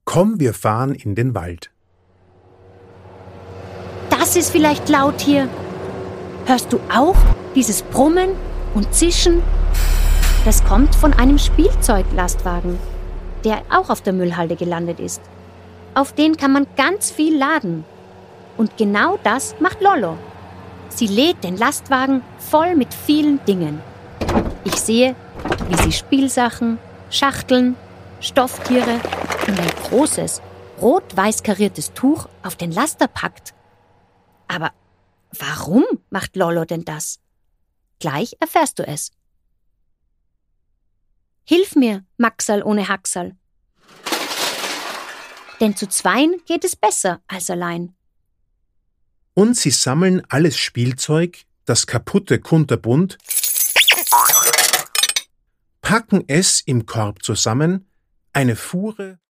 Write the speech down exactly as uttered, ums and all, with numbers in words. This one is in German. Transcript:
Komm, wir fahren in den Wald. Das ist vielleicht laut hier. Hörst du auch dieses Brummen und Zischen? Das kommt von einem Spielzeuglastwagen, der auch auf der Müllhalde gelandet ist. Auf den kann man ganz viel laden. Und genau das macht Lollo. Sie lädt den Lastwagen voll mit vielen Dingen. Ich sehe, wie sie Spielsachen, Schachteln, Stofftiere und ein großes, rot-weiß kariertes Tuch auf den Laster packt. Aber warum macht Lollo denn das? Gleich erfährst du es. Hilf mir, Maxal ohne Haxal. Denn zu zweien geht es besser als allein. Und sie sammeln alles Spielzeug, das kaputte kunterbunt, packen es im Korb zusammen, eine Fuhre